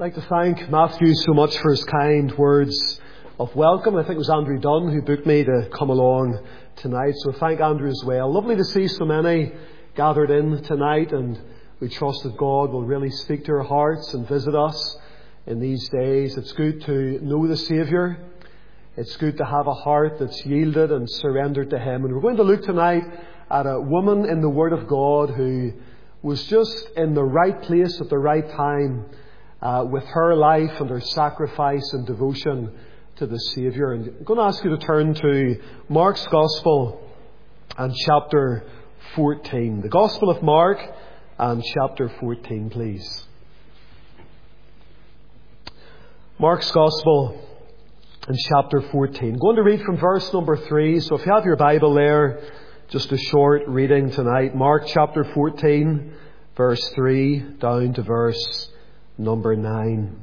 I'd like to thank Matthew so much for his kind words of welcome. I think it was Andrew Dunn who booked me to come along tonight, so thank Andrew as well. Lovely to see so many gathered in tonight, and we trust that God will really speak to our hearts and visit us in these days. It's good to know the Saviour. It's good to have a heart that's yielded and surrendered to Him. And we're going to look tonight at a woman in the Word of God who was just in the right place at the right time with her life and her sacrifice and devotion to the Saviour. And I'm going to ask you to turn to Mark's Gospel and chapter 14. The Gospel of Mark and chapter 14, please. Mark's Gospel and chapter 14. I'm going to read from verse number 3. So if you have your Bible there, just a short reading tonight. Mark chapter 14, verse 3 down to verse number 9.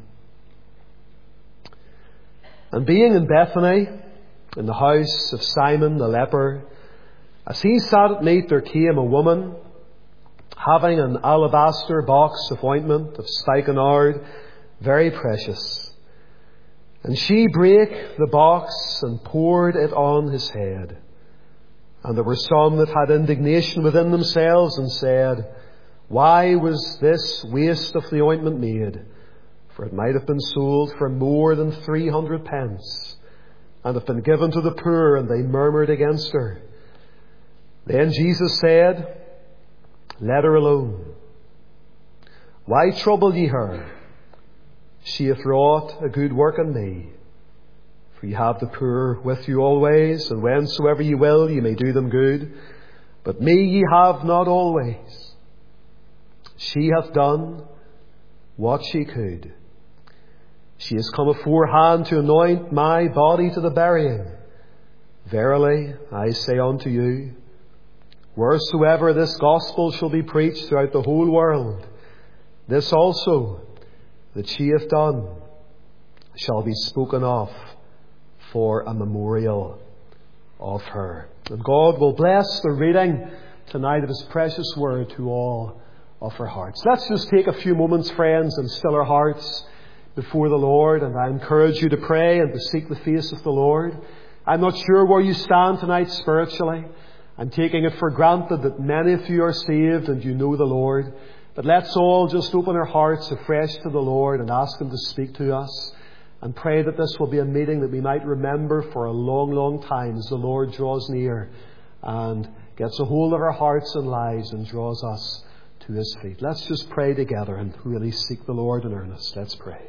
And being in Bethany, in the house of Simon the leper, as he sat at meat, there came a woman having an alabaster box of ointment of spikenard, very precious. And she brake the box and poured it on his head. And there were some that had indignation within themselves and said, Why was this waste of the ointment made? For it might have been sold for more than 300 pence, and have been given to the poor. And they murmured against her. Then Jesus said, Let her alone. Why trouble ye her? She hath wrought a good work on me. For ye have the poor with you always, and whensoever ye will, ye may do them good. But me ye have not always. She hath done what she could. She has come aforehand to anoint my body to the burying. Verily, I say unto you, wheresoever this gospel shall be preached throughout the whole world, this also that she hath done shall be spoken of for a memorial of her. And God will bless the reading tonight of His precious word to all of our hearts. Let's just take a few moments, friends, and still our hearts before the Lord. And I encourage you to pray and to seek the face of the Lord. I'm not sure where you stand tonight spiritually. I'm taking it for granted that many of you are saved and you know the Lord. But let's all just open our hearts afresh to the Lord and ask Him to speak to us. And pray that this will be a meeting that we might remember for a long, long time as the Lord draws near and gets a hold of our hearts and lives and draws us to His feet. Let's just pray together and really seek the Lord in earnest. Let's pray.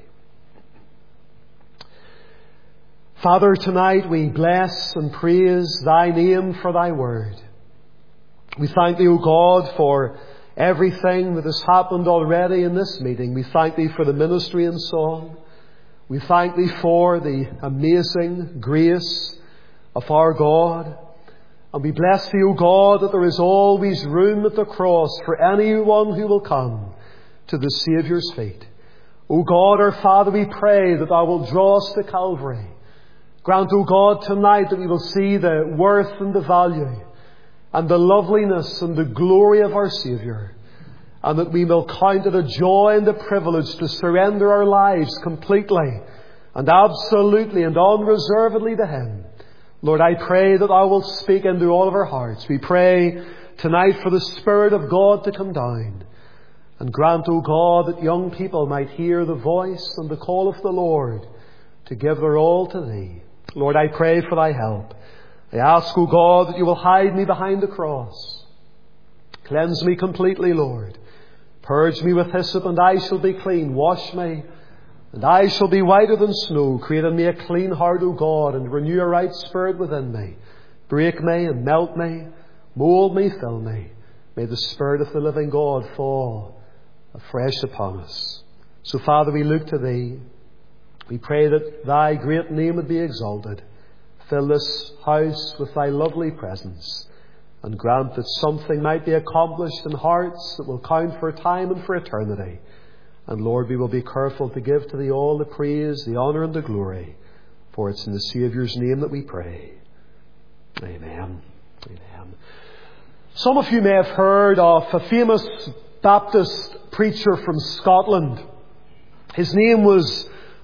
Father, tonight we bless and praise Thy name for Thy word. We thank Thee, O God, for everything that has happened already in this meeting. We thank Thee for the ministry and song. We thank Thee for the amazing grace of our God. And we bless Thee, O God, that there is always room at the cross for anyone who will come to the Saviour's feet. O God, our Father, we pray that Thou wilt draw us to Calvary. Grant, O God, tonight that we will see the worth and the value and the loveliness and the glory of our Saviour, and that we will count it a joy and a privilege to surrender our lives completely and absolutely and unreservedly to Him. Lord, I pray that Thou wilt speak into all of our hearts. We pray tonight for the Spirit of God to come down. And grant, O God, that young people might hear the voice and the call of the Lord to give their all to Thee. Lord, I pray for Thy help. I ask, O God, that You will hide me behind the cross. Cleanse me completely, Lord. Purge me with hyssop, and I shall be clean. Wash me, and I shall be whiter than snow. Create in me a clean heart, O God, and renew a right spirit within me. Break me and melt me. Mould me, fill me. May the Spirit of the living God fall afresh upon us. So, Father, we look to Thee. We pray that Thy great name would be exalted. Fill this house with Thy lovely presence, and grant that something might be accomplished in hearts that will count for time and for eternity. And Lord, we will be careful to give to Thee all the praise, the honour and the glory. For it's in the Saviour's name that we pray. Amen. Amen. Some of you may have heard of a famous Baptist preacher from Scotland His name was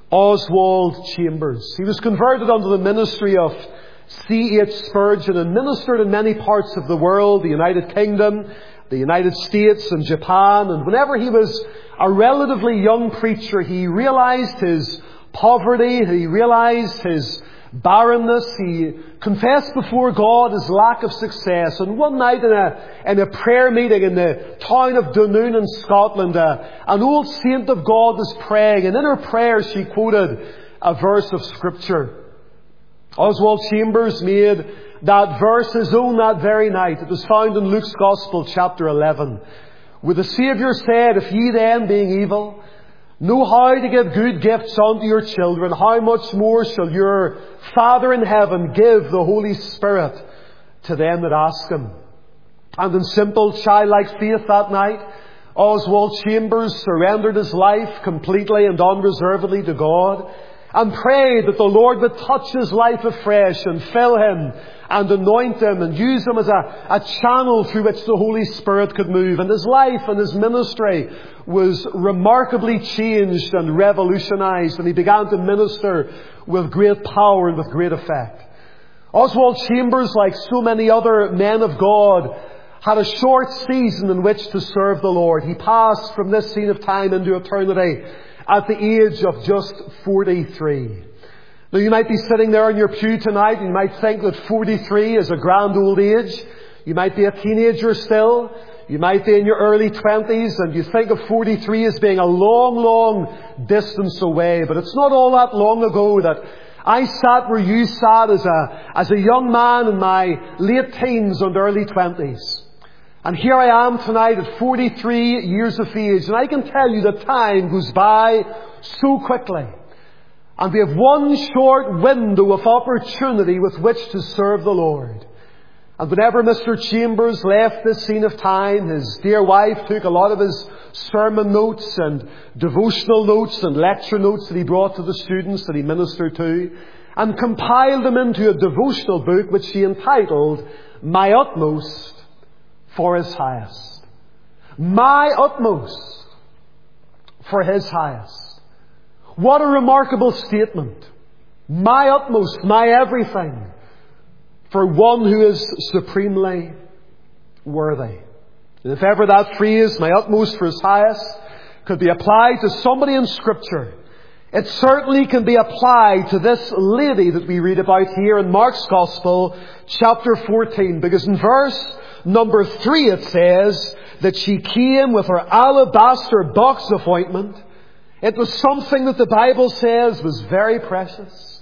Oswald Chambers. He was converted under the ministry of C.H. Spurgeon and ministered in many parts of the world, the United Kingdom, the United States and Japan. And whenever he was a relatively young preacher, he realized his poverty, he realized his barrenness, he confessed before God his lack of success. And one night in a prayer meeting in the town of Dunoon in Scotland, an old saint of God was praying, and in her prayer she quoted a verse of Scripture. Oswald Chambers made that verse his own that very night. It was found in Luke's Gospel, chapter 11, where the Saviour said, "If ye then, being evil, know how to give good gifts unto your children, how much more shall your Father in heaven give the Holy Spirit to them that ask Him?" And in simple childlike faith that night, Oswald Chambers surrendered his life completely and unreservedly to God, and prayed that the Lord would touch his life afresh and fill him and anoint him and use him as a channel through which the Holy Spirit could move. And his life and his ministry was remarkably changed and revolutionized, and he began to minister with great power and with great effect. Oswald Chambers, like so many other men of God, had a short season in which to serve the Lord. He passed from this scene of time into eternity at the age of just 43. Now, you might be sitting there in your pew tonight and you might think that 43 is a grand old age. You might be a teenager still. You might be in your early 20s and you think of 43 as being a long, long distance away. But it's not all that long ago that I sat where you sat as a young man in my late teens and early 20s. And here I am tonight at 43 years of age, and I can tell you that time goes by so quickly. And we have one short window of opportunity with which to serve the Lord. And whenever Mr. Chambers left this scene of time, his dear wife took a lot of his sermon notes and devotional notes and lecture notes that he brought to the students that he ministered to, and compiled them into a devotional book which she entitled, "My Utmost for His Highest." My utmost for His highest. What a remarkable statement. My utmost, my everything, for one who is supremely worthy. And if ever that phrase, "my utmost for His highest," could be applied to somebody in Scripture, it certainly can be applied to this lady that we read about here in Mark's Gospel, chapter 14. Because in verse number 3 it says that she came with her alabaster box of ointment. It was something that the Bible says was very precious.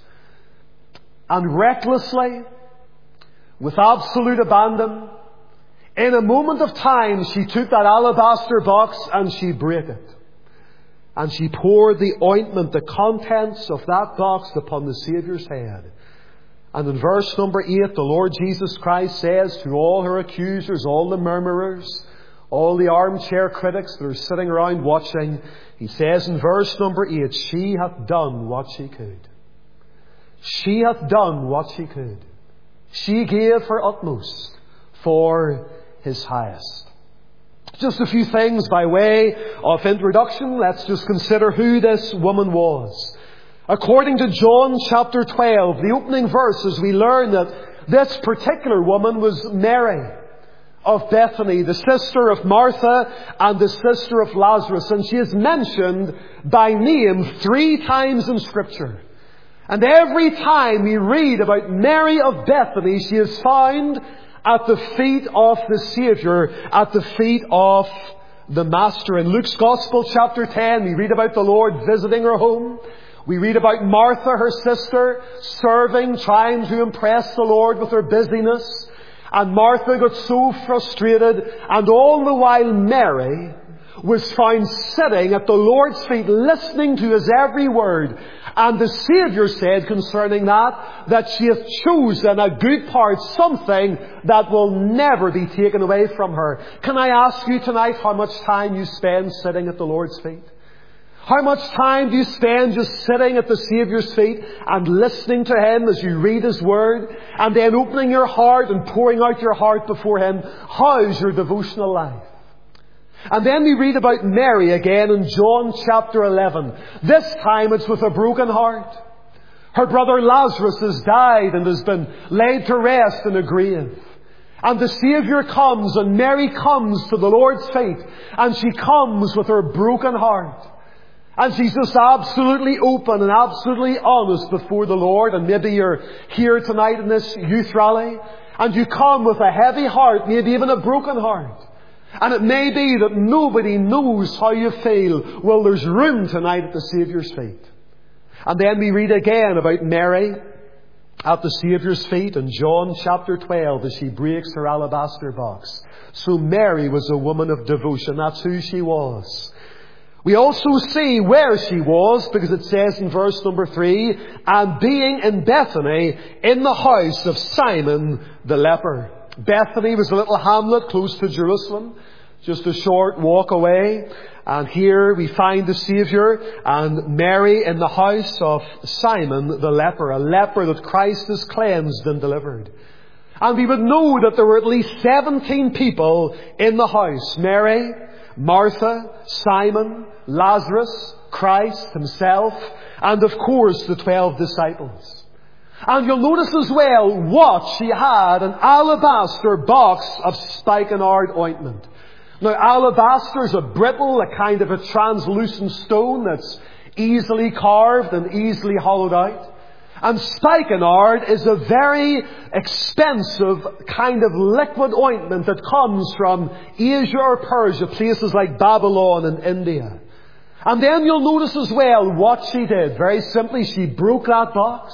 And recklessly, with absolute abandon, in a moment of time, she took that alabaster box and she broke it. And she poured the ointment, the contents of that box, upon the Saviour's head. And in verse number 8, the Lord Jesus Christ says to all her accusers, all the murmurers, all the armchair critics that are sitting around watching, He says in verse number 8, "She hath done what she could." She hath done what she could. She gave her utmost for His highest. Just a few things by way of introduction. Let's just consider who this woman was. According to John chapter 12, the opening verses, we learn that this particular woman was Mary of Bethany, the sister of Martha and the sister of Lazarus. And she is mentioned by name 3 times in Scripture. And every time we read about Mary of Bethany, she is found at the feet of the Saviour, at the feet of the Master. In Luke's Gospel, chapter 10, we read about the Lord visiting her home. We read about Martha, her sister, serving, trying to impress the Lord with her busyness. And Martha got so frustrated, and all the while Mary was found sitting at the Lord's feet, listening to His every word. And the Saviour said concerning that she hath chosen a good part, something that will never be taken away from her. Can I ask you tonight how much time you spend sitting at the Lord's feet? How much time do you spend just sitting at the Saviour's feet and listening to Him as you read His Word, and then opening your heart and pouring out your heart before Him? How's your devotional life? And then we read about Mary again in John chapter 11. This time it's with a broken heart. Her brother Lazarus has died and has been laid to rest in a grave. And the Saviour comes, and Mary comes to the Lord's feet, and she comes with her broken heart. And she's just absolutely open and absolutely honest before the Lord. And maybe you're here tonight in this youth rally, and you come with a heavy heart, maybe even a broken heart. And it may be that nobody knows how you feel. Well, there's room tonight at the Saviour's feet. And then we read again about Mary at the Saviour's feet in John chapter 12 as she breaks her alabaster box. So Mary was a woman of devotion. That's who she was. We also see where she was, because it says in verse number 3, and being in Bethany in the house of Simon the leper. Bethany was a little hamlet close to Jerusalem, just a short walk away. And here we find the Saviour and Mary in the house of Simon the leper, a leper that Christ has cleansed and delivered. And we would know that there were at least 17 people in the house. Mary, Martha, Simon, Lazarus, Christ himself, and of course the 12 disciples. And you'll notice as well what she had, an alabaster box of spikenard ointment. Now, alabaster is a brittle, a kind of a translucent stone that's easily carved and easily hollowed out. And spikenard is a very expensive kind of liquid ointment that comes from Asia or Persia, places like Babylon and India. And then you'll notice as well what she did. Very simply, she broke that box.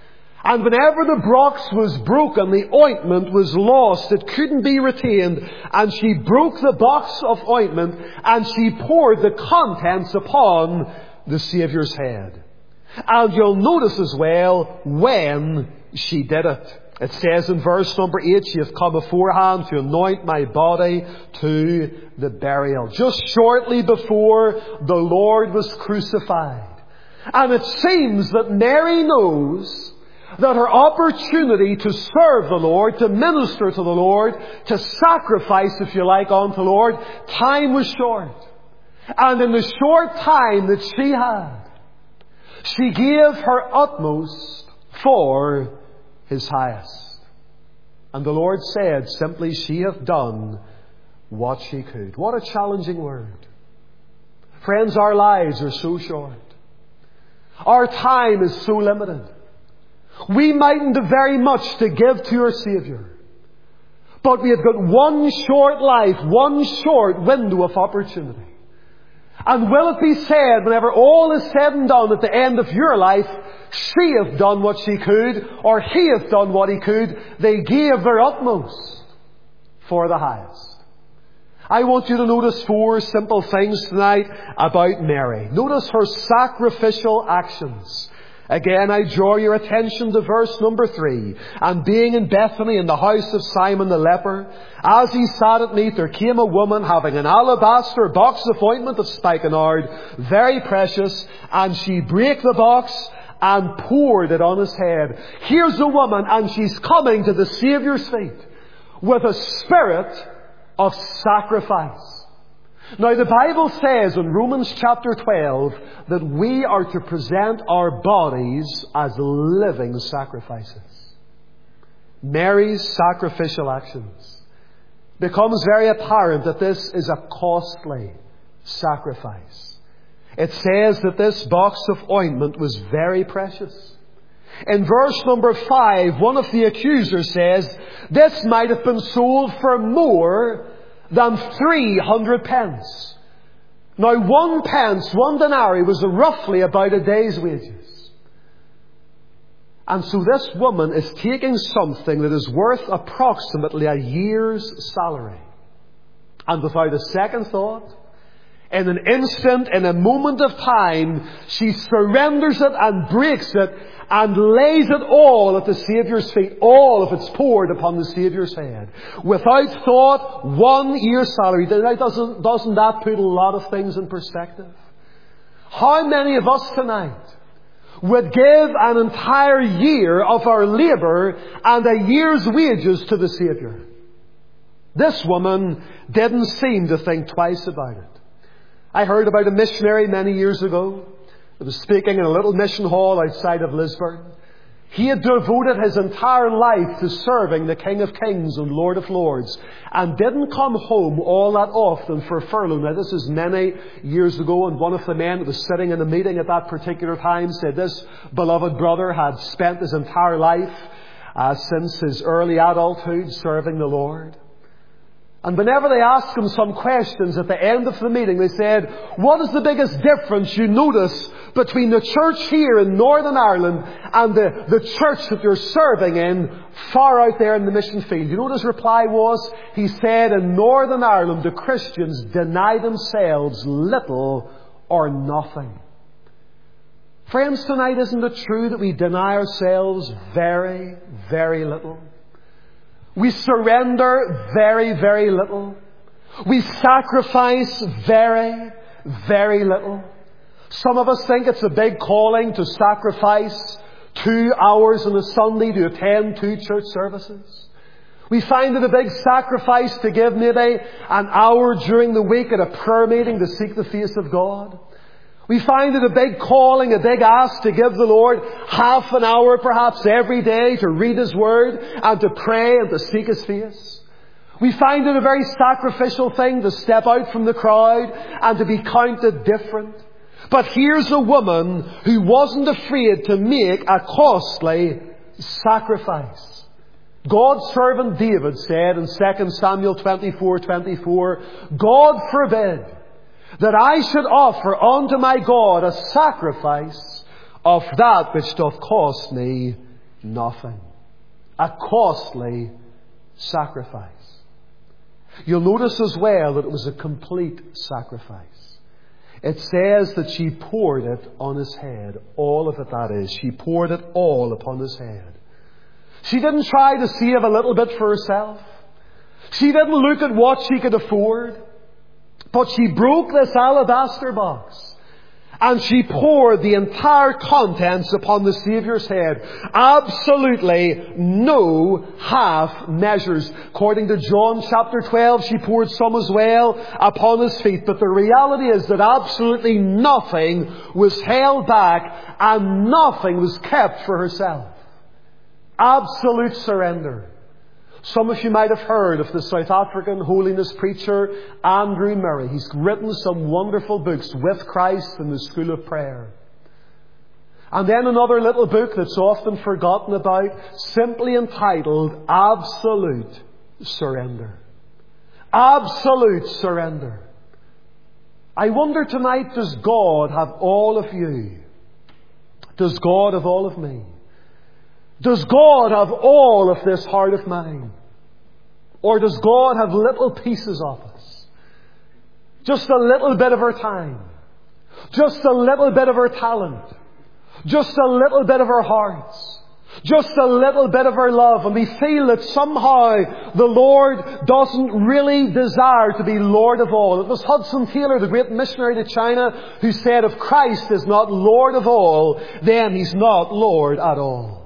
And whenever the box was broken, the ointment was lost. It couldn't be retained. And she broke the box of ointment and she poured the contents upon the Saviour's head. And you'll notice as well when she did it. It says in verse number 8, she hath come aforehand to anoint my body to the burial. Just shortly before the Lord was crucified. And it seems that Mary knows that her opportunity to serve the Lord, to minister to the Lord, to sacrifice, if you like, unto the Lord, time was short. And in the short time that she had, she gave her utmost for His highest. And the Lord said simply, she hath done what she could. What a challenging word. Friends, our lives are so short. Our time is so limited. We mightn't have very much to give to our Saviour. But we have got one short life, one short window of opportunity. And will it be said, whenever all is said and done at the end of your life, she hath done what she could, or he hath done what he could, they gave their utmost for the highest. I want you to notice 4 simple things tonight about Mary. Notice her sacrificial actions. Again, I draw your attention to verse number 3. And being in Bethany in the house of Simon the leper, as he sat at meat, there came a woman having an alabaster box of ointment of spikenard, very precious, and she brake the box and poured it on his head. Here's a woman, and she's coming to the Saviour's feet with a spirit of sacrifice. Now, the Bible says in Romans chapter 12 that we are to present our bodies as living sacrifices. Mary's sacrificial actions becomes very apparent that this is a costly sacrifice. It says that this box of ointment was very precious. In verse number 5, one of the accusers says, this might have been sold for more than 300 pence. Now 1 pence, 1 denarii, was roughly about a day's wages. And so this woman is taking something that is worth approximately a year's salary. And without a second thought, in an instant, in a moment of time, she surrenders it and breaks it and lays it all at the Saviour's feet. All of it's poured upon the Saviour's head. Without thought, 1 year's salary. Now, doesn't that put a lot of things in perspective? How many of us tonight would give an entire year of our labour and a year's wages to the Saviour? This woman didn't seem to think twice about it. I heard about a missionary many years ago who was speaking in a little mission hall outside of Lisburn. He had devoted his entire life to serving the King of Kings and Lord of Lords, and didn't come home all that often for furlough. Now, this is many years ago, and one of the men that was sitting in the meeting at that particular time said this beloved brother had spent his entire life since his early adulthood serving the Lord. And whenever they asked him some questions at the end of the meeting, they said, "What is the biggest difference you notice between the church here in Northern Ireland and the church that you're serving in far out there in the mission field?" You know what his reply was? He said, "In Northern Ireland, the Christians deny themselves little or nothing." Friends, tonight, isn't it true that we deny ourselves very, very little? We surrender very, very little. We sacrifice very, very little. Some of us think it's a big calling to sacrifice 2 hours on a Sunday to attend 2 church services. We find it a big sacrifice to give maybe an hour during the week at a prayer meeting to seek the face of God. We find it a big calling, a big ask to give the Lord half an hour perhaps every day to read His Word and to pray and to seek His face. We find it a very sacrificial thing to step out from the crowd and to be counted different. But here's a woman who wasn't afraid to make a costly sacrifice. God's servant David said in 2 Samuel 24:24, "God forbid that I should offer unto my God a sacrifice of that which doth cost me nothing." A costly sacrifice. You'll notice as well that it was a complete sacrifice. It says that she poured it on His head. All of it, that is. She poured it all upon His head. She didn't try to save a little bit for herself. She didn't look at what she could afford. But she broke this alabaster box and she poured the entire contents upon the Saviour's head. Absolutely no half measures. According to John chapter 12, she poured some as well upon His feet. But the reality is that absolutely nothing was held back and nothing was kept for herself. Absolute surrender. Some of you might have heard of the South African holiness preacher Andrew Murray. He's written some wonderful books, With Christ and the School of Prayer. And then another little book that's often forgotten about, simply entitled Absolute Surrender. Absolute surrender. I wonder tonight, does God have all of you? Does God have all of me? Does God have all of this heart of mine? Or does God have little pieces of us? Just a little bit of our time. Just a little bit of our talent. Just a little bit of our hearts. Just a little bit of our love. And we feel that somehow the Lord doesn't really desire to be Lord of all. It was Hudson Taylor, the great missionary to China, who said, "If Christ is not Lord of all, then He's not Lord at all."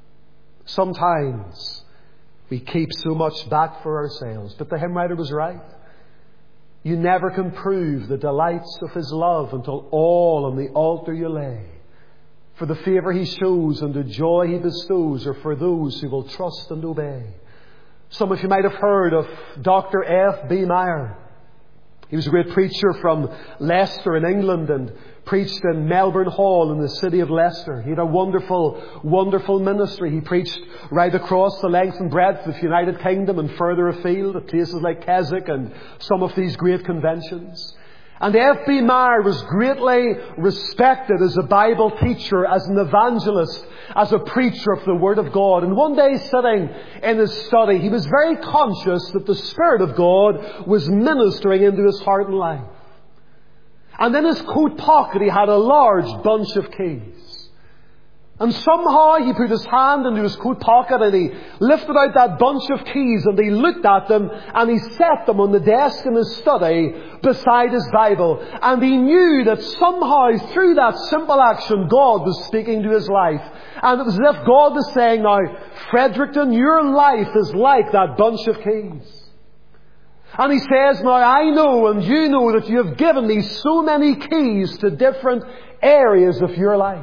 Sometimes we keep so much back for ourselves. But the hymn writer was right. You never can prove the delights of His love until all on the altar you lay. For the favour He shows and the joy He bestows are for those who will trust and obey. Some of you might have heard of Dr. F.B. Meyer. He was a great preacher from Leicester in England and preached in Melbourne Hall in the city of Leicester. He had a wonderful, wonderful ministry. He preached right across the length and breadth of the United Kingdom and further afield at places like Keswick and some of these great conventions. And F.B. Meyer was greatly respected as a Bible teacher, as an evangelist, as a preacher of the Word of God. And one day, sitting in his study, he was very conscious that the Spirit of God was ministering into his heart and life. And in his coat pocket, he had a large bunch of keys. And somehow he put his hand into his coat pocket and he lifted out that bunch of keys and he looked at them and he set them on the desk in his study beside his Bible. And he knew that somehow through that simple action God was speaking to his life. And it was as if God was saying, "Now, Fredericton, your life is like that bunch of keys. And he says, now I know and you know that you have given me so many keys to different areas of your life.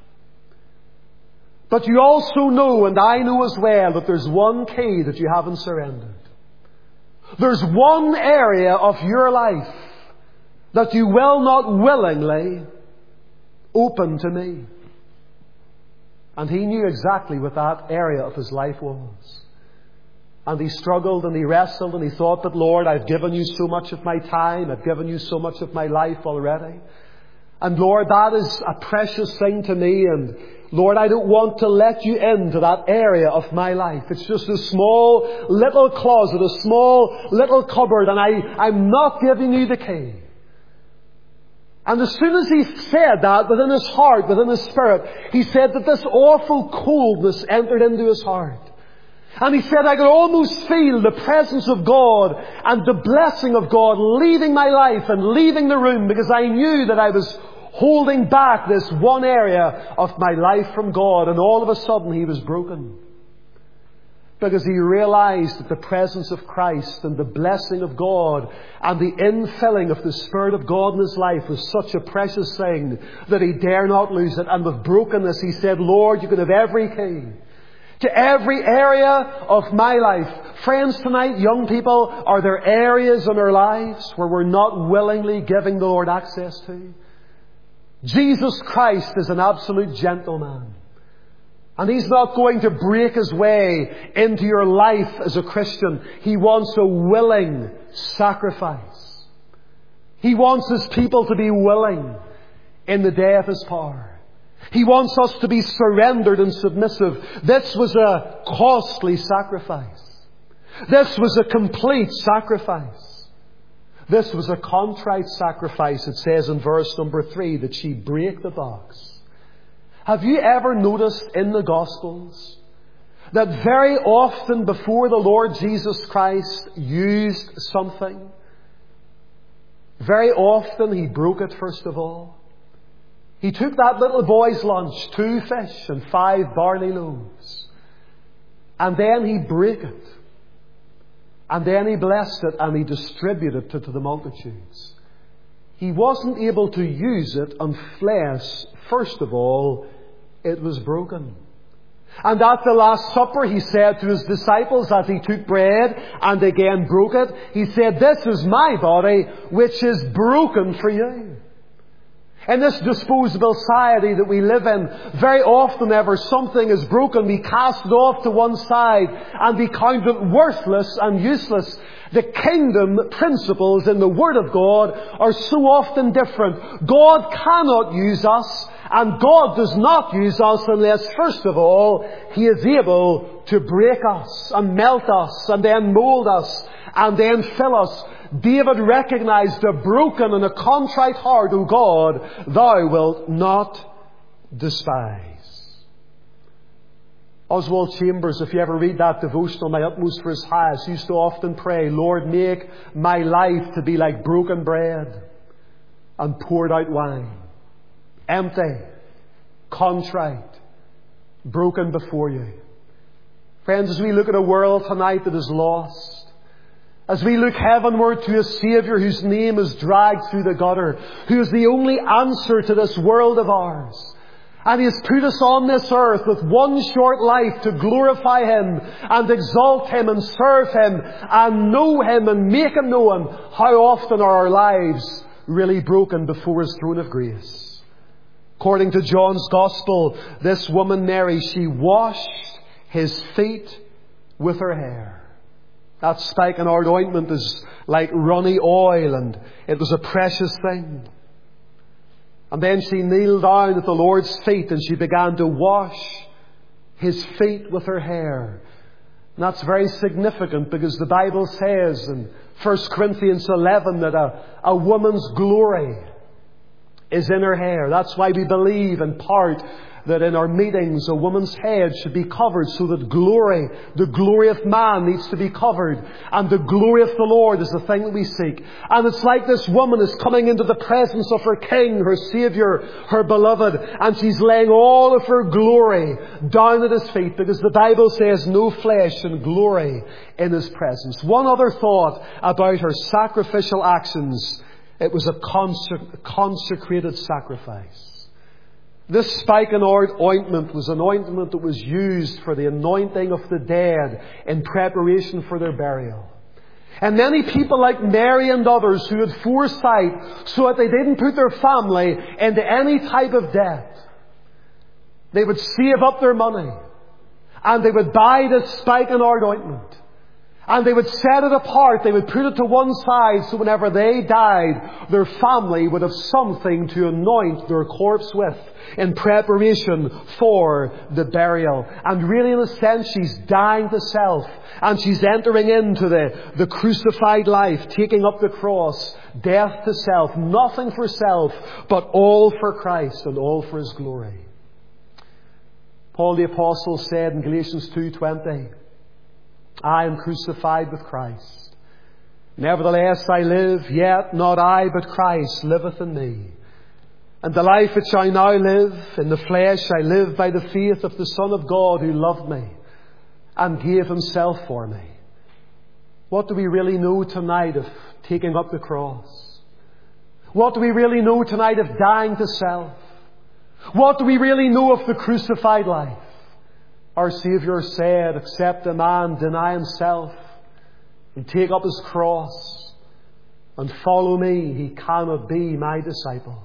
But you also know, and I know as well, that there's one key that you haven't surrendered. There's one area of your life that you will not willingly open to me. And he knew exactly what that area of his life was. And he struggled and he wrestled and he thought, but Lord, I've given you so much of my time. I've given you so much of my life already. And Lord, that is a precious thing to me. And Lord, I don't want to let you into that area of my life. It's just a small little closet, a small little cupboard, and I'm not giving you the key. And as soon as he said that, within his heart, within his spirit, he said that this awful coldness entered into his heart. And he said, I could almost feel the presence of God and the blessing of God leaving my life and leaving the room, because I knew that I was holding back this one area of my life from God. And all of a sudden he was broken, because he realized that the presence of Christ and the blessing of God and the infilling of the Spirit of God in his life was such a precious thing that he dare not lose it. And with brokenness he said, Lord, you can have every key to every area of my life. Friends, tonight, young people, are there areas in our lives where we're not willingly giving the Lord access to? Jesus Christ is an absolute gentleman. And He's not going to break His way into your life as a Christian. He wants a willing sacrifice. He wants His people to be willing in the day of His power. He wants us to be surrendered and submissive. This was a costly sacrifice. This was a complete sacrifice. This was a contrite sacrifice. It says in verse number 3 that she brake the box. Have you ever noticed in the Gospels that very often before the Lord Jesus Christ used something, very often He broke it first of all? He took that little boy's lunch, 2 fish and 5 barley loaves, and then He broke it. And then He blessed it and He distributed it to the multitudes. He wasn't able to use it unless, first of all, it was broken. And at the Last Supper, He said to His disciples as He took bread and again broke it, He said, "This is my body which is broken for you." In this disposable society that we live in, very often whenever something is broken, we cast it off to one side and we count it worthless and useless. The kingdom principles in the Word of God are so often different. God cannot use us, and God does not use us unless, first of all, He is able to break us and melt us and then mould us and then fill us. David recognized a broken and a contrite heart, O God, Thou wilt not despise. Oswald Chambers, if you ever read that devotional, My Utmost for His Highest, used to often pray, Lord, make my life to be like broken bread and poured out wine. Empty, contrite, broken before you. Friends, as we look at a world tonight that is lost, as we look heavenward to a Saviour whose name is dragged through the gutter, who is the only answer to this world of ours, and He has put us on this earth with one short life to glorify Him and exalt Him and serve Him and know Him and make Him known, how often are our lives really broken before His throne of grace? According to John's Gospel, this woman Mary, she washed His feet with her hair. That spikenard ointment is like runny oil, and it was a precious thing. And then she kneeled down at the Lord's feet and she began to wash His feet with her hair. And that's very significant, because the Bible says in 1 Corinthians 11 that a woman's glory is in her hair. That's why we believe in part that in our meetings a woman's head should be covered so that the glory of man needs to be covered. And the glory of the Lord is the thing that we seek. And it's like this woman is coming into the presence of her King, her Saviour, her beloved, and she's laying all of her glory down at His feet, because the Bible says no flesh and glory in His presence. One other thought about her sacrificial actions: it was a consecrated sacrifice. This spikenard ointment was an ointment that was used for the anointing of the dead in preparation for their burial. And many people like Mary and others who had foresight so that they didn't put their family into any type of debt, they would save up their money and they would buy this spikenard ointment. And they would set it apart. They would put it to one side so whenever they died, their family would have something to anoint their corpse with in preparation for the burial. And really, in a sense, she's dying to self. And she's entering into the crucified life, taking up the cross, death to self, nothing for self, but all for Christ and all for His glory. Paul the Apostle said in Galatians 2:20, I am crucified with Christ. Nevertheless I live, yet not I, but Christ liveth in me. And the life which I now live in the flesh, I live by the faith of the Son of God who loved me and gave Himself for me. What do we really know tonight of taking up the cross? What do we really know tonight of dying to self? What do we really know of the crucified life? Our Saviour said, except a man deny himself and take up his cross and follow me, he cannot be my disciple.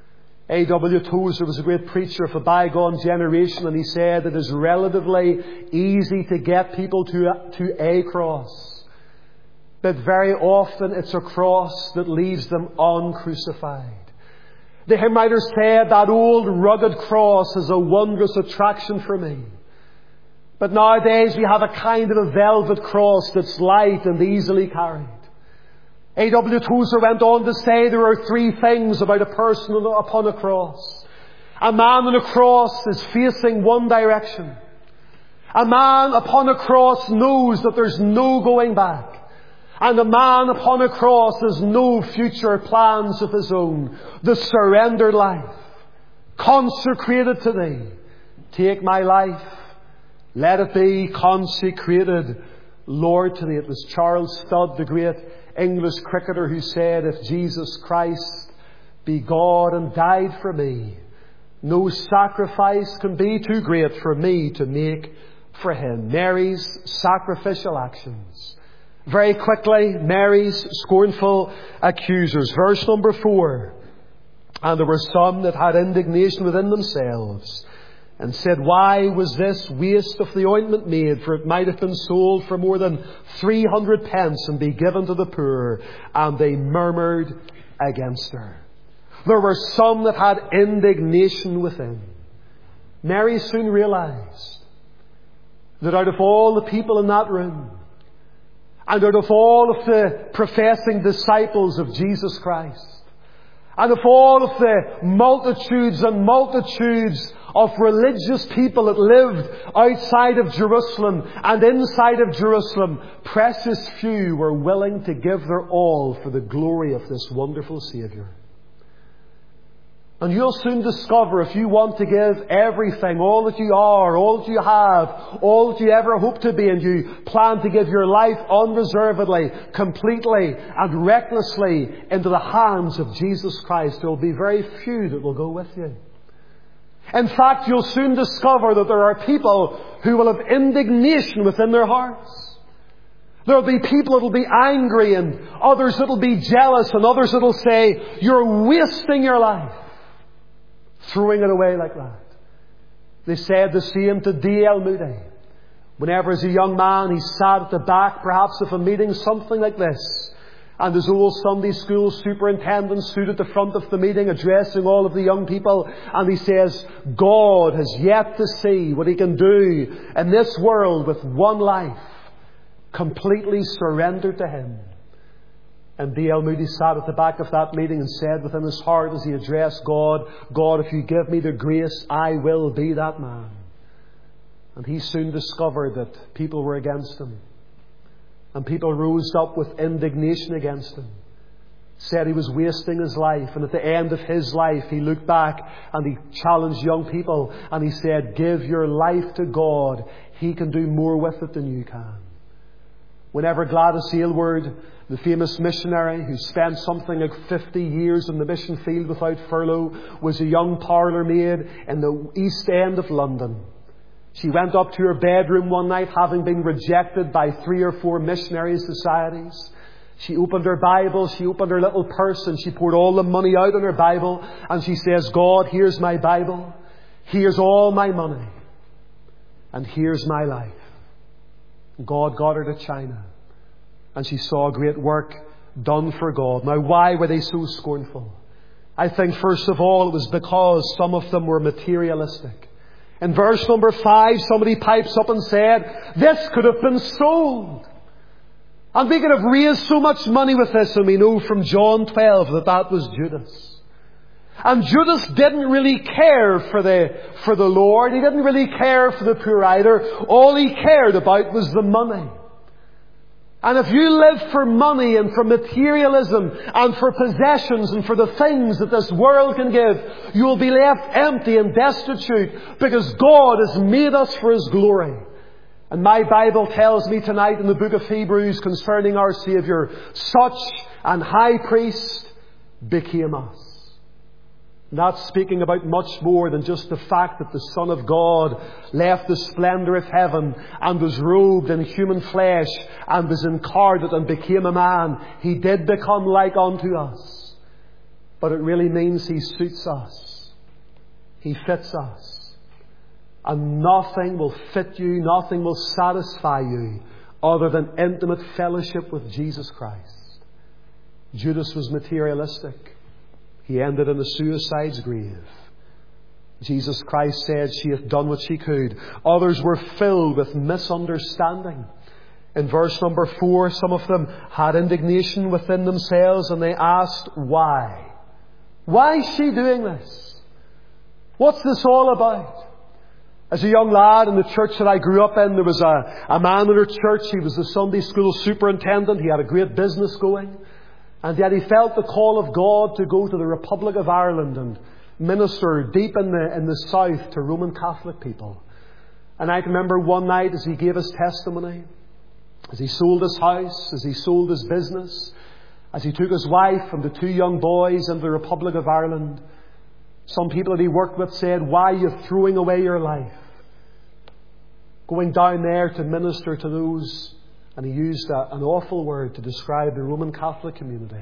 A.W. Tozer was a great preacher of a bygone generation, and he said it is relatively easy to get people to a cross, but very often it's a cross that leaves them uncrucified. The hymn writer said that old rugged cross is a wondrous attraction for me. But nowadays we have a kind of a velvet cross that's light and easily carried. A.W. Tozer went on to say there are three things about a person upon a cross. A man on a cross is facing one direction. A man upon a cross knows that there's no going back. And a man upon a cross has no future plans of his own. The surrendered life, consecrated to Thee. Take my life. Let it be consecrated, Lord, to Thee. It was Charles Studd, the great English cricketer, who said, if Jesus Christ be God and died for me, no sacrifice can be too great for me to make for Him. Mary's sacrificial actions. Very quickly, Mary's scornful accusers. Verse number 4. And there were some that had indignation within themselves, and said, why was this waste of the ointment made? For it might have been sold for more than 300 pence and be given to the poor. And they murmured against her. There were some that had indignation within. Mary soon realized that out of all the people in that room, and out of all of the professing disciples of Jesus Christ, and of all of the multitudes and multitudes of religious people that lived outside of Jerusalem and inside of Jerusalem, precious few were willing to give their all for the glory of this wonderful Saviour. And you'll soon discover, if you want to give everything, all that you are, all that you have, all that you ever hope to be, and you plan to give your life unreservedly, completely and recklessly into the hands of Jesus Christ, there will be very few that will go with you. In fact, you'll soon discover that there are people who will have indignation within their hearts. There will be people that will be angry, and others that will be jealous, and others that will say, you're wasting your life, throwing it away like that. They said the same to D.L. Moody. Whenever as a young man he sat at the back perhaps of a meeting, something like this, and his old Sunday school superintendent stood at the front of the meeting addressing all of the young people, and he says, God has yet to see what He can do in this world with one life completely surrendered to Him. And D.L. Moody sat at the back of that meeting and said within his heart as he addressed God, God, if you give me the grace, I will be that man. And he soon discovered that people were against him. And people rose up with indignation against him. Said he was wasting his life. And at the end of his life, he looked back and he challenged young people. And he said, give your life to God. He can do more with it than you can. Whenever Gladys Aylward, the famous missionary who spent something like 50 years in the mission field without furlough, was a young parlour maid in the East End of London. She went up to her bedroom one night, having been rejected by 3 or 4 missionary societies. She opened her Bible, she opened her little purse, and she poured all the money out on her Bible, and she says, God, here's my Bible, here's all my money, and here's my life. God got her to China, and she saw great work done for God. Now, why were they so scornful? I think, first of all, it was because some of them were materialistic. In verse number 5, somebody pipes up and said, this could have been sold. And we could have raised so much money with this, and we know from John 12 that was Judas. And Judas didn't really care for the Lord. He didn't really care for the poor either. All he cared about was the money. And if you live for money and for materialism and for possessions and for the things that this world can give, you will be left empty and destitute, because God has made us for His glory. And my Bible tells me tonight in the book of Hebrews concerning our Saviour, such an high priest became us. Not speaking about much more than just the fact that the Son of God left the splendour of heaven and was robed in human flesh and was incarnate and became a man. He did become like unto us. But it really means He suits us. He fits us. And nothing will fit you, nothing will satisfy you other than intimate fellowship with Jesus Christ. Judas was materialistic. He ended in a suicide's grave. Jesus Christ said, she hath done what she could. Others were filled with misunderstanding. In verse number 4, some of them had indignation within themselves, and they asked, why? Why is she doing this? What's this all about? As a young lad in the church that I grew up in, there was a man in our church. He was the Sunday school superintendent. He had a great business going. And yet he felt the call of God to go to the Republic of Ireland and minister deep in the south to Roman Catholic people. And I can remember one night as he gave his testimony, as he sold his house, as he sold his business, as he took his wife and the 2 young boys into the Republic of Ireland, some people that he worked with said, why are you throwing away your life? Going down there to minister to those. And he used an awful word to describe the Roman Catholic community.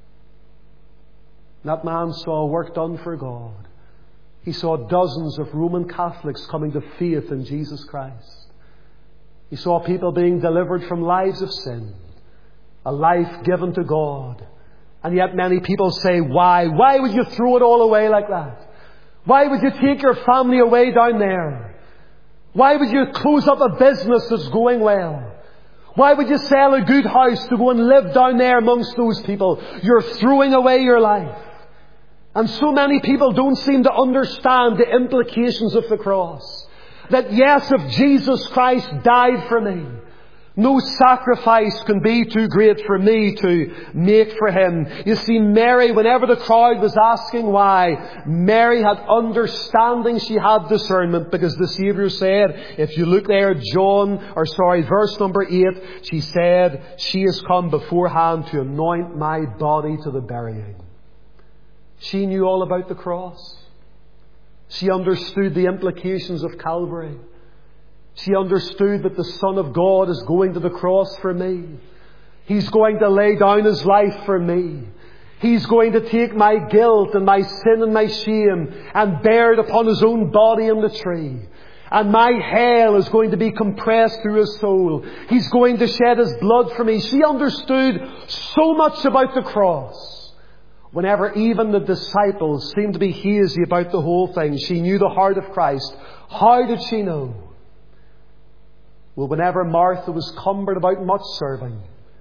That man saw work done for God. He saw dozens of Roman Catholics coming to faith in Jesus Christ. He saw people being delivered from lives of sin, a life given to God. And yet many people say, why? Why would you throw it all away like that? Why would you take your family away down there? Why would you close up a business that's going well? Why would you sell a good house to go and live down there amongst those people? You're throwing away your life. And so many people don't seem to understand the implications of the cross. That yes, if Jesus Christ died for me, no sacrifice can be too great for me to make for Him. You see, Mary, whenever the crowd was asking why, Mary had understanding, she had discernment, because the Saviour said, if you look there, verse number 8, she said, she has come beforehand to anoint my body to the burying. She knew all about the cross. She understood the implications of Calvary. She understood that the Son of God is going to the cross for me. He's going to lay down His life for me. He's going to take my guilt and my sin and my shame and bear it upon His own body on the tree. And my hell is going to be compressed through His soul. He's going to shed His blood for me. She understood so much about the cross. Whenever even the disciples seemed to be hazy about the whole thing, she knew the heart of Christ. How did she know? Well, whenever Martha was cumbered about much serving,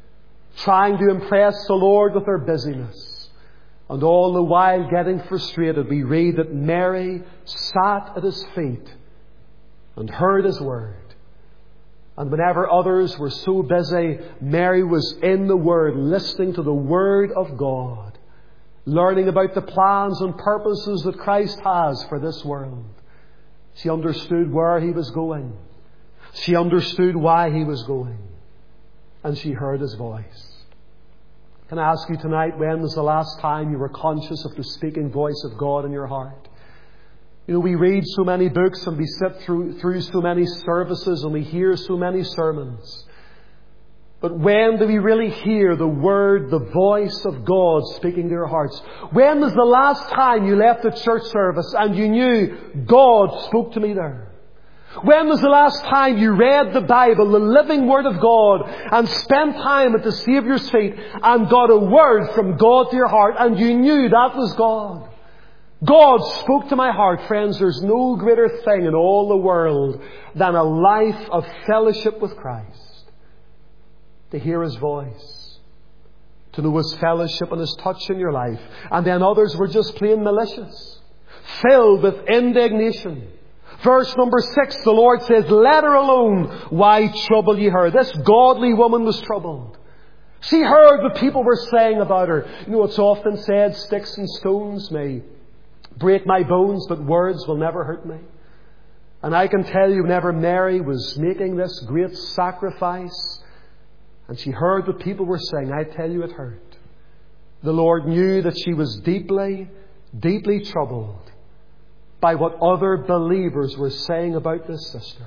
trying to impress the Lord with her busyness. And all the while getting frustrated, we read that Mary sat at his feet and heard his word. And whenever others were so busy, Mary was in the Word, listening to the Word of God, learning about the plans and purposes that Christ has for this world. She understood where He was going. She understood why He was going. And she heard His voice. Can I ask you tonight, when was the last time you were conscious of the speaking voice of God in your heart? You know, we read so many books and we sit through so many services and we hear so many sermons. But when do we really hear the Word, the voice of God speaking to your hearts? When was the last time you left the church service and you knew God spoke to me there? When was the last time you read the Bible, the living Word of God, and spent time at the Saviour's feet and got a word from God to your heart and you knew that was God? God spoke to my heart. Friends, there's no greater thing in all the world than a life of fellowship with Christ. To hear His voice. To know His fellowship and His touch in your life. And then others were just plain malicious. Filled with indignation. Verse number 6, the Lord says, "Let her alone. Why trouble ye her?" This godly woman was troubled. She heard what people were saying about her. You know, it's often said, sticks and stones may break my bones, but words will never hurt me. And I can tell you, whenever Mary was making this great sacrifice, and she heard what people were saying, I tell you it hurt. The Lord knew that she was deeply, deeply troubled by what other believers were saying about this sister.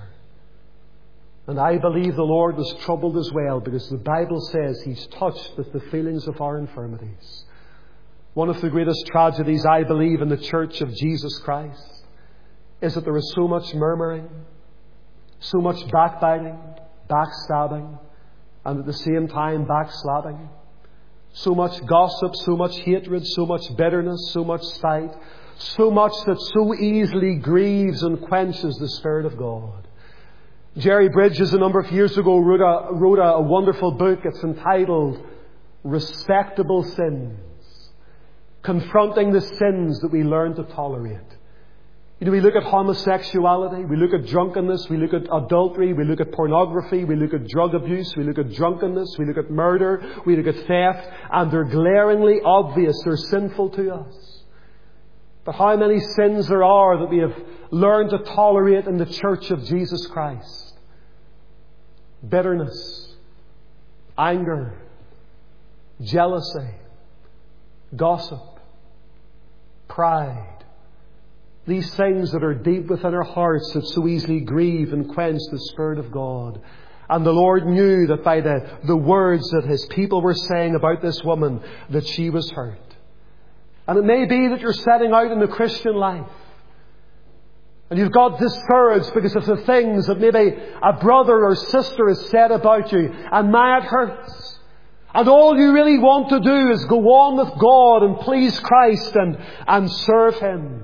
And I believe the Lord was troubled as well, because the Bible says He's touched with the feelings of our infirmities. One of the greatest tragedies, I believe, in the Church of Jesus Christ is that there is so much murmuring, so much backbiting, backstabbing, and at the same time backslapping. So much gossip, so much hatred, so much bitterness, so much spite, so much that so easily grieves and quenches the Spirit of God. Jerry Bridges, a number of years ago, wrote a wonderful book. It's entitled Respectable Sins. Confronting the sins that we learn to tolerate. You know, we look at homosexuality, we look at drunkenness, we look at adultery, we look at pornography, we look at drug abuse, we look at drunkenness, we look at murder, we look at theft, and they're glaringly obvious, they're sinful to us. But how many sins there are that we have learned to tolerate in the Church of Jesus Christ? Bitterness, anger, jealousy, gossip, pride. These things that are deep within our hearts that so easily grieve and quench the Spirit of God. And the Lord knew that by the words that His people were saying about this woman, that she was hurt. And it may be that you're setting out in the Christian life and you've got discouraged because of the things that maybe a brother or sister has said about you, and my, it hurts. And all you really want to do is go on with God and please Christ and serve Him.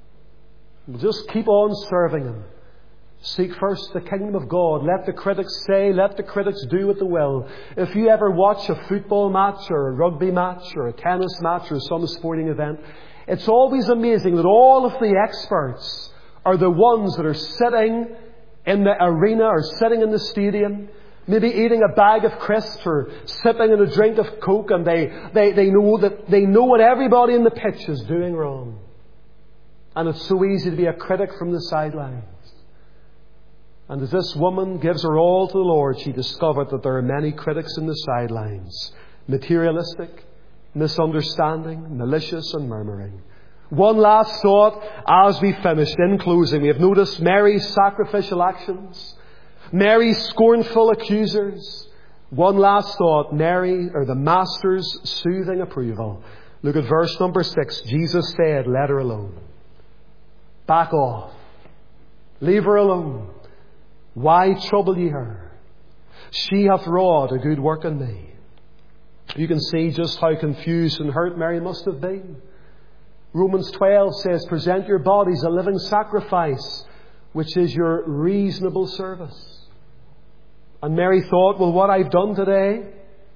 Just keep on serving Him. Seek first the kingdom of God. Let the critics say, let the critics do what they will. If you ever watch a football match or a rugby match or a tennis match or some sporting event, it's always amazing that all of the experts are the ones that are sitting in the arena or sitting in the stadium, maybe eating a bag of crisps or sipping in a drink of Coke, and they know what everybody in the pitch is doing wrong. And it's so easy to be a critic from the sidelines. And as this woman gives her all to the Lord, she discovered that there are many critics in the sidelines. Materialistic, misunderstanding, malicious and murmuring. One last thought as we finished. In closing, we have noticed Mary's sacrificial actions, Mary's scornful accusers. One last thought, Mary, or the Master's soothing approval. Look at verse number 6. Jesus said, "Let her alone. Back off. Leave her alone. Why trouble ye her? She hath wrought a good work in me." You can see just how confused and hurt Mary must have been. Romans 12 says, "Present your bodies a living sacrifice, which is your reasonable service." And Mary thought, well, what I've done today,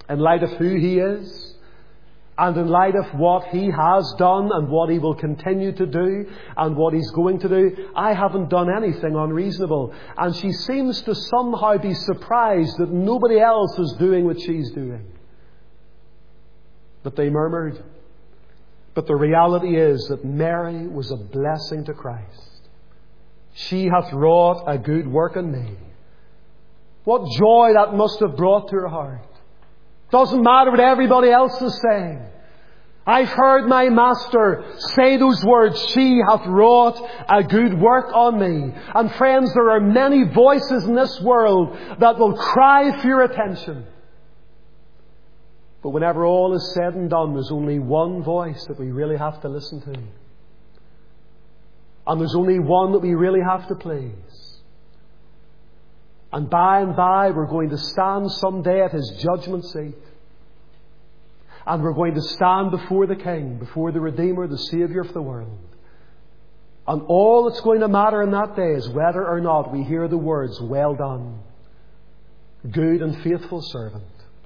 in light of who He is, and in light of what He has done and what He will continue to do and what He's going to do, I haven't done anything unreasonable. And she seems to somehow be surprised that nobody else is doing what she's doing. But they murmured. But the reality is that Mary was a blessing to Christ. She hath wrought a good work in me. What joy that must have brought to her heart. Doesn't matter what everybody else is saying. I've heard my Master say those words, she hath wrought a good work on me. And friends, there are many voices in this world that will cry for your attention. But whenever all is said and done, there's only one voice that we really have to listen to. And there's only one that we really have to please. And by, we're going to stand someday at His judgment seat. And we're going to stand before the King, before the Redeemer, the Saviour of the world. And all that's going to matter in that day is whether or not we hear the words, well done, good and faithful servant.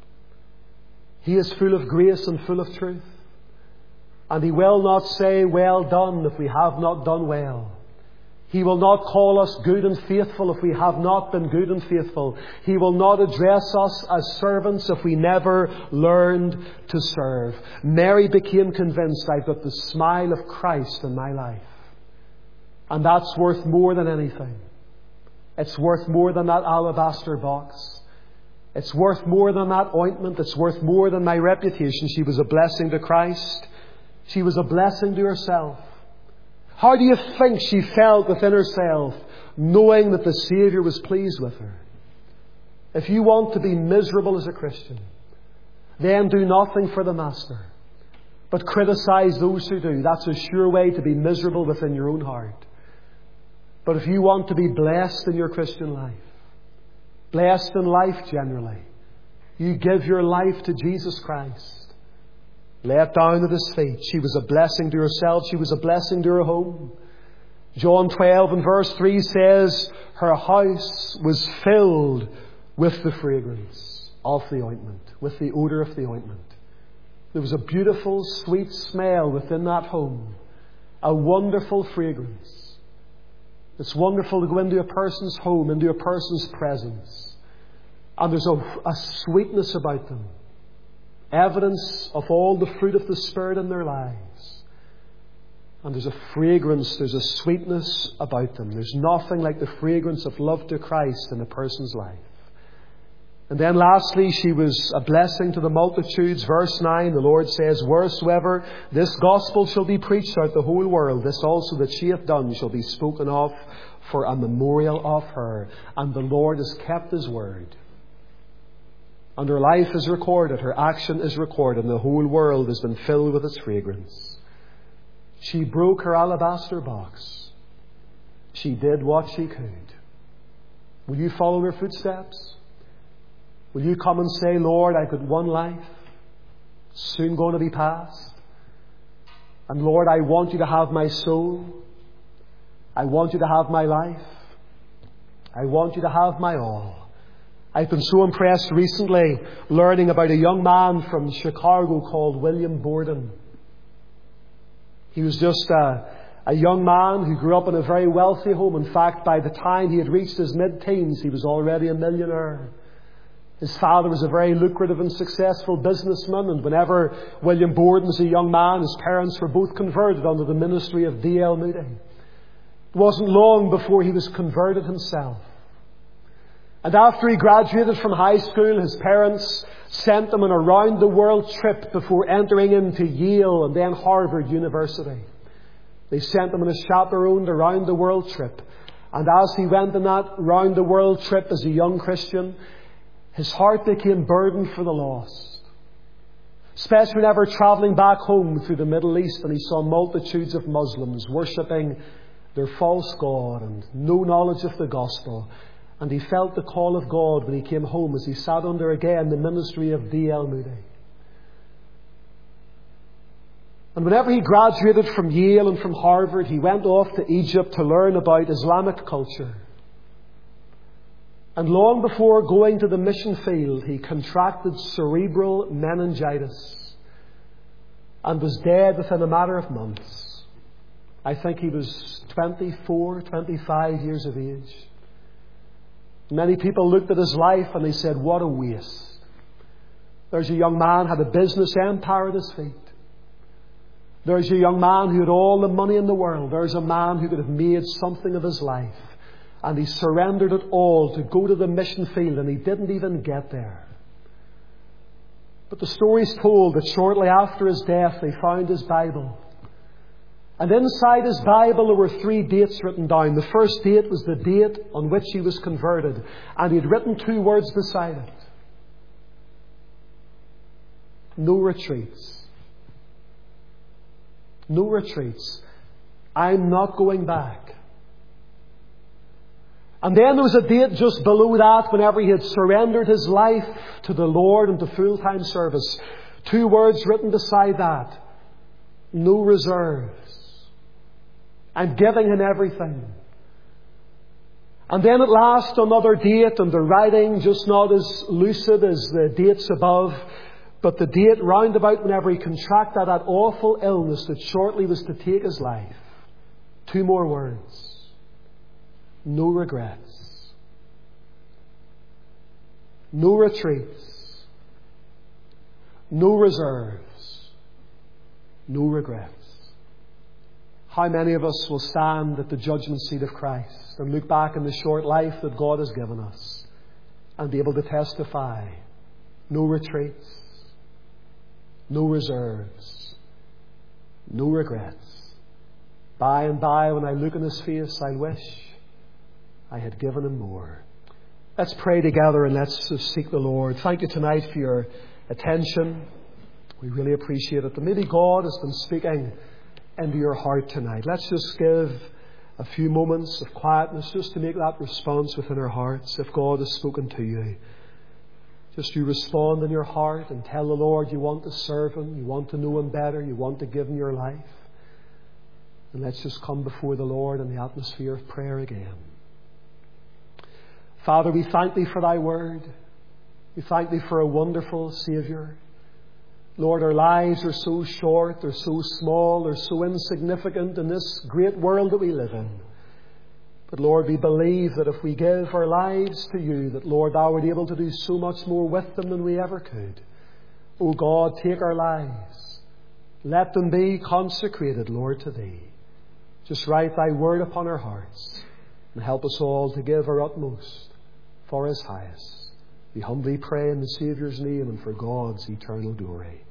He is full of grace and full of truth. And He will not say, well done, if we have not done well. He will not call us good and faithful if we have not been good and faithful. He will not address us as servants if we never learned to serve. Mary became convinced, I've got the smile of Christ in my life. And that's worth more than anything. It's worth more than that alabaster box. It's worth more than that ointment. It's worth more than my reputation. She was a blessing to Christ. She was a blessing to herself. How do you think she felt within herself, knowing that the Saviour was pleased with her? If you want to be miserable as a Christian, then do nothing for the Master, but criticize those who do. That's a sure way to be miserable within your own heart. But if you want to be blessed in your Christian life, blessed in life generally, you give your life to Jesus Christ. Lay it down at His feet. She was a blessing to herself. She was a blessing to her home. John 12 and verse 3 says, her house was filled with the fragrance of the ointment, with the odour of the ointment. There was a beautiful, sweet smell within that home. A wonderful fragrance. It's wonderful to go into a person's home, into a person's presence. And there's a sweetness about them. Evidence of all the fruit of the Spirit in their lives. And there's a fragrance, there's a sweetness about them. There's nothing like the fragrance of love to Christ in a person's life. And then lastly, she was a blessing to the multitudes. Verse 9, the Lord says, wheresoever this gospel shall be preached out the whole world, this also that she hath done shall be spoken of for a memorial of her. And the Lord has kept His word. And her life is recorded, her action is recorded, and the whole world has been filled with its fragrance. She broke her alabaster box. She did what she could. Will you follow her footsteps? Will you come and say, Lord, I've got one life, soon going to be past. And Lord, I want you to have my soul. I want you to have my life. I want you to have my all. I've been so impressed recently learning about a young man from Chicago called William Borden. He was just a young man who grew up in a very wealthy home. In fact, by the time he had reached his mid-teens, he was already a millionaire. His father was a very lucrative and successful businessman, and whenever William Borden was a young man, his parents were both converted under the ministry of D.L. Moody. It wasn't long before he was converted himself. And after he graduated from high school, his parents sent him on a round-the-world trip before entering into Yale and then Harvard University. They sent him on a chaperoned around-the-world trip. And as he went on that round-the-world trip as a young Christian, his heart became burdened for the lost. Especially whenever travelling back home through the Middle East and he saw multitudes of Muslims worshipping their false god and no knowledge of the gospel. And he felt the call of God when he came home as he sat under again the ministry of D.L. Moody. And whenever he graduated from Yale and from Harvard, he went off to Egypt to learn about Islamic culture. And long before going to the mission field, he contracted cerebral meningitis and was dead within a matter of months. I think he was 24, 25 years of age. Many people looked at his life and they said, what a waste. There's a young man who had a business empire at his feet. There's a young man who had all the money in the world. There's a man who could have made something of his life. And he surrendered it all to go to the mission field, and he didn't even get there. But the story's told that shortly after his death they found his Bible. And inside his Bible there were 3 dates written down. The first date was the date on which he was converted. And he had written 2 words beside it. No retreats. No retreats. I'm not going back. And then there was a date just below that whenever he had surrendered his life to the Lord and to full-time service. 2 words written beside that. No reserves. I'm giving him everything. And then at last another date, and the writing just not as lucid as the dates above, but the date round about whenever he contracted that awful illness that shortly was to take his life. 2 more words. No regrets. No retreats. No reserves. No regrets. How many of us will stand at the judgment seat of Christ and look back in the short life that God has given us and be able to testify? No retreats. No reserves. No regrets. By and by, when I look in his face, I wish I had given him more. Let's pray together and let's seek the Lord. Thank you tonight for your attention. We really appreciate it. And maybe God has been speaking into your heart tonight. Let's just give a few moments of quietness just to make that response within our hearts. If God has spoken to you, just you respond in your heart and tell the Lord you want to serve him, you want to know him better, you want to give him your life. And let's just come before the Lord in the atmosphere of prayer again. Father, we thank thee for thy word. We thank thee for a wonderful Saviour. Lord, our lives are so short, they're so small, they're so insignificant in this great world that we live in. But Lord, we believe that if we give our lives to you, that Lord, thou art able to do so much more with them than we ever could. O God, take our lives. Let them be consecrated, Lord, to thee. Just write thy word upon our hearts and help us all to give our utmost for his highest. We humbly pray in the Saviour's name and for God's eternal glory.